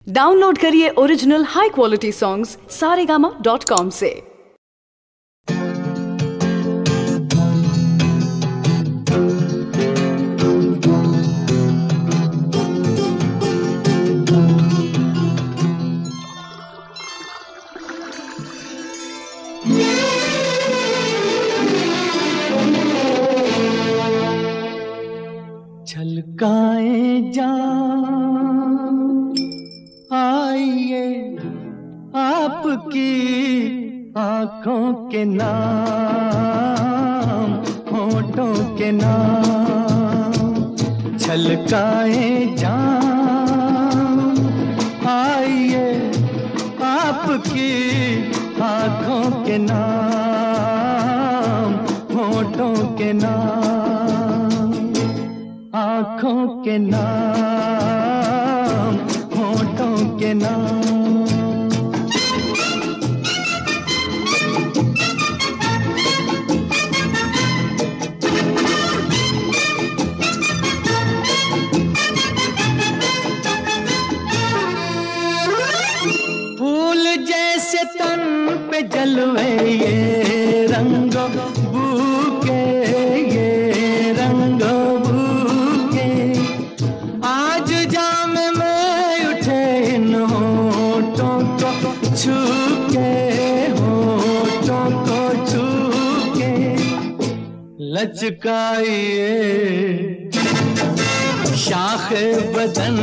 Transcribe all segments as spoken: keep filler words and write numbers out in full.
Download करिए original high quality songs Saregama dot com से। छलकाए जान आइए आपकी आंखों के नाम, होठों के नाम। छलकाए जान आइए आपकी आंखों के नाम, होठों के नाम। आँखों के नाम, होठों के नाम। फूल जैसे तन पे जलवे ये रंगों बूके, ये रंगों छू के, होठों को छू के लचकाइए शाखे बदन,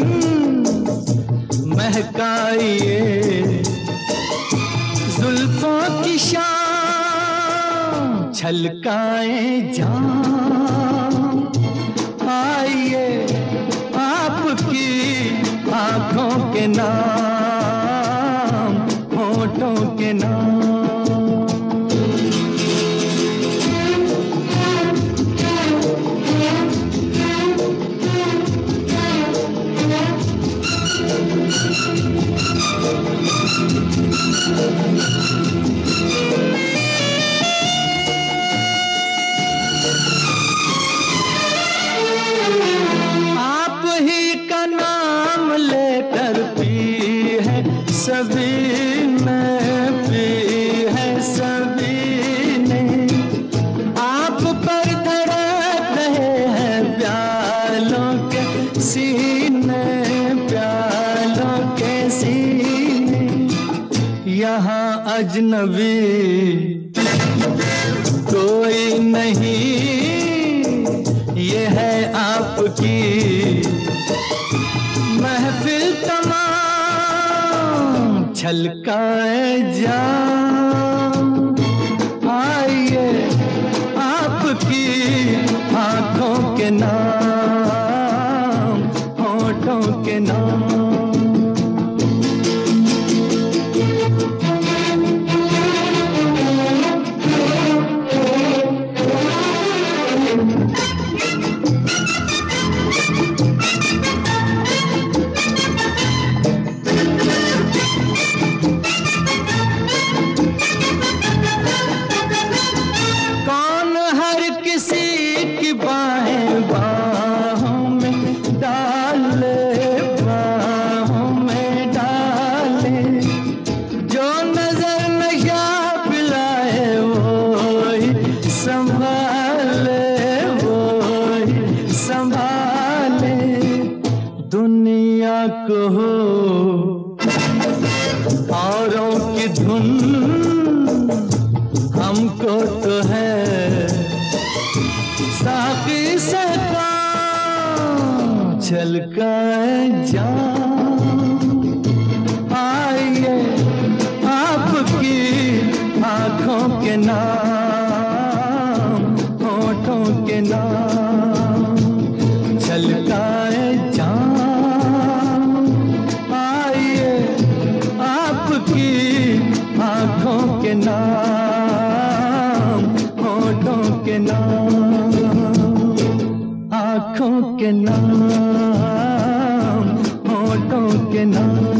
महकाइए जुल्फों की शाम। छलकाए जान आइए आपकी आंखों के नाम, होठों के नाम। आप ही का नाम लेकर पी है सभी ने, पी है सभी ने। आप पर धड़क रहे हैं प्यालों के सीने, प्यालों के सीने। यहाँ अजनबी कोई नहीं, ये है आपकी महफिल तमाम। छलकाए जान आइए आपकी आंखों के नाम, होठों के नाम। बाहें बाहों में डाले, बाहों में डाले। जो नजर नशा पिलाए वो ही संभाले, वो ही संभाले। दुनिया को हो औरों की धुन, हमको तो है साकी से काम। छलकाए जान आइए आपकी आंखों के नाम, होठों के नाम। छलकाए जान आइए आपकी आंखों के नाम, होठों के नाम। आँखों के नाम, होठों के नाम।